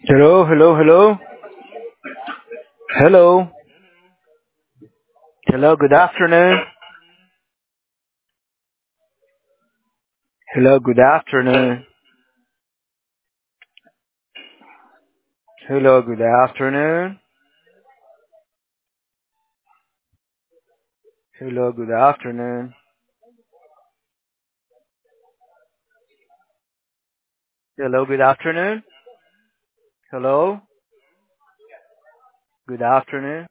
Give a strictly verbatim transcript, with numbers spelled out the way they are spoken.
Hello, hello, hello. Hello. Hello, good afternoon. Hello, good afternoon. Hello, good afternoon. Hello, good afternoon. Hello, good afternoon. Hello, good afternoon.